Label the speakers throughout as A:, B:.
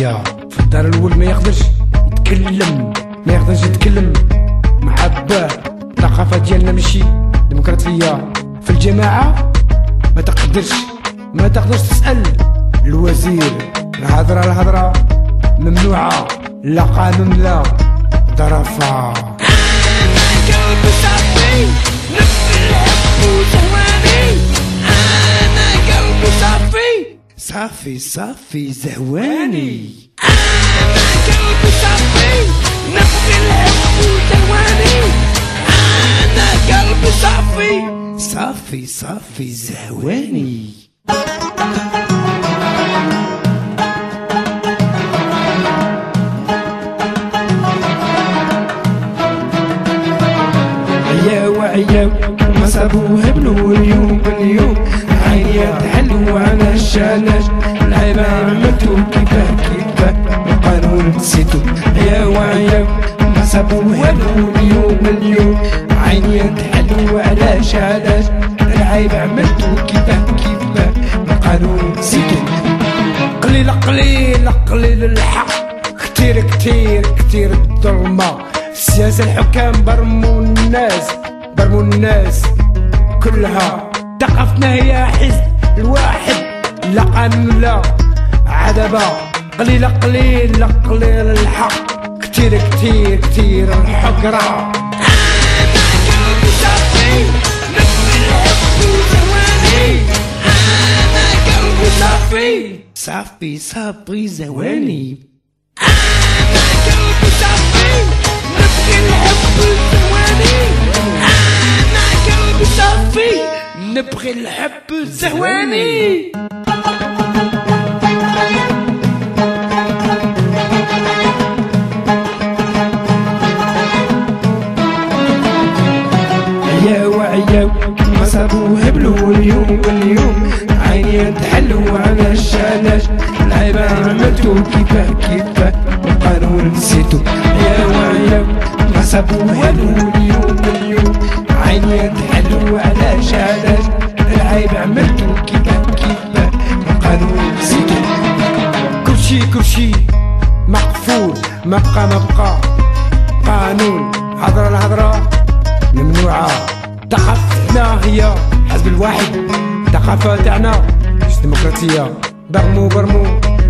A: ديمقراطية. في الدار الأول ما يقدرش يتكلم، ما يقدرش يتكلم مع باه. الثقافة ديالنا ماشي ديمقراطية. في الجماعة ما تقدرش تسأل الوزير. الهضرة ممنوعة، لا قانون لا ظرافة.
B: قلبي صافي نفس الحب وزهواني. أنا قلبي
A: صافي زهواني.
B: أنا قلبي صافي نفس الحب وزهواني. أنا قلبي
A: صافي زهواني. عياو ما صابوها بنور اليوم عينيا تحلو على الشانات. العيبة عملتو كيفاه القانون نسيتو. عياو ما صابوها بنور اليوم عينيا تحلو على الشانات. العيبة عملتو كيفاه القانون نسيتو. قليل الحق، كتير الظلمة. السياسة الحكام برمو الناس كلها. ثقافتنا هي حزب الواحد، لا قانون لا عدبة. قليل الحق، كتير الحقرة.
B: أنا قلبي صافي نفس الحب وزهواني. أنا قلبي
A: صافي زهواني.
B: أنا قلبي صافي نفس الحب وزهواني. أنا قلبي صافي
A: نبغي الحب الزهواني. عياو ما صابوها بنور اليوم عينيا تحلو على الشانات. العيبة عملتو كيفاه القانون نسيتو. عياو ما صابوها بنور اليوم عينيا تحلو على الشانات. العيبة عملتو كيفاه القانون نسيتو. كلشي مقفول، ما بقى قانون. الهضرة ممنوعة. ثقافتنا هي حزب الواحد، الثقافة تاعنا مش ديمقراطية. برمو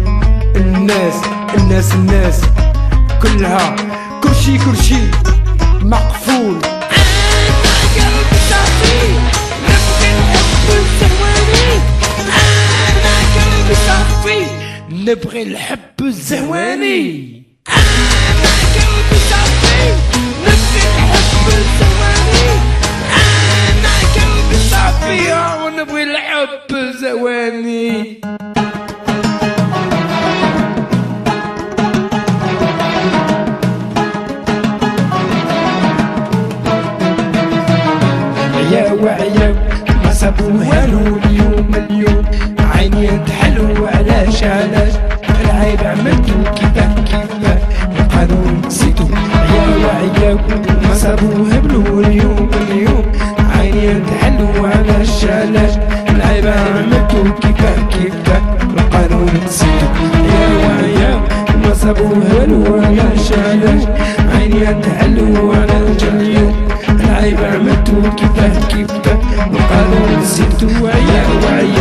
A: الناس كلها. كلشي مقفول.
B: أنا قلبي صافي نفس الحب وزهواني. أنا قلبي صافي
A: نبغي الحب الزهواني.
B: أنا قلبي صافي نفس الحب وزهواني. أنا قلبي صافي
A: ونبغي الحب الزهواني. عياو ما صابوها اليوم عينيا تحلو على شانات. العيب عملتو كيفاه القانون نسيتو. عياو ما صابوها بنور اليوم عينيا تحلو على الشانات. العيب عملتو كيفاه القانون نسيتو. عياو ما صابوها بنور على الشانات. عينيا تحلو على الجليون. العيب عملتو كيفاه القانون نسيتو. عياو